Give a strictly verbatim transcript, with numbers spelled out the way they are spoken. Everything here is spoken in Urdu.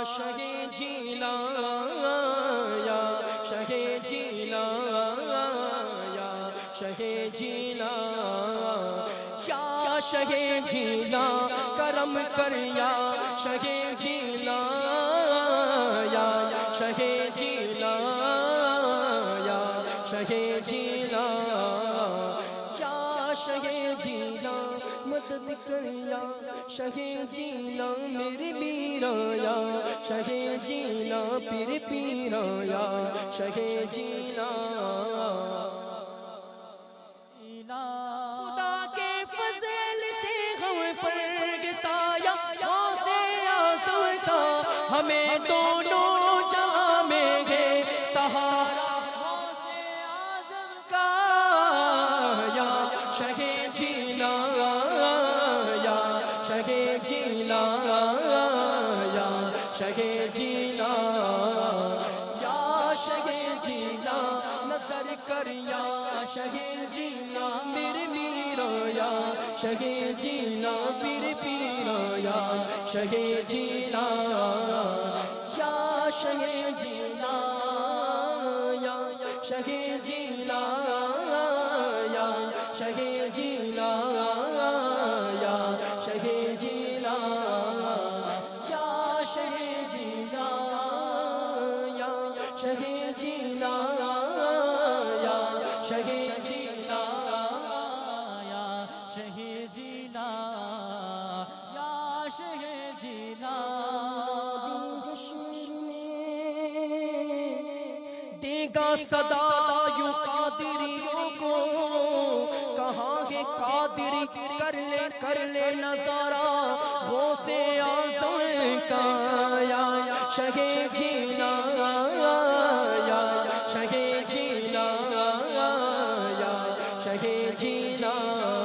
شہ جینا یا شہ جینا یا شہ جینا یا شہ جینا کرم کر یا شہ جینا یا شہ جینا یا شہ جینا یا شہ جینا مدد کر یا شہ جینا میرے میرا یا شہ جینا پیر پیرا یا شہ جینا خدا کے فضل سے ہم پر گسایا موت اعظم کا ہمیں دونوں جہاں میں گے سہارا موت اعظم کا یا شہ جینا یا شہ جینا یا شہ جینا یا شہ جینا نظر کر یا شہ جینا میرے میرا یا شہ جینا پیر پیرا یا شہ جینا یا شہ جینا یا شہ جینا یا شہ جینا یا شہ جینا یا شہ جینا یا شہ جینا یا شہ جینا یا شہ جینا یا شہ جینا دے گا صدا یوں قادریوں کو کہاں گے قادری کر لے کر لے نظارہ غوث اعظم کا یا شہ جینا یا شہ جینا یا شہ جینا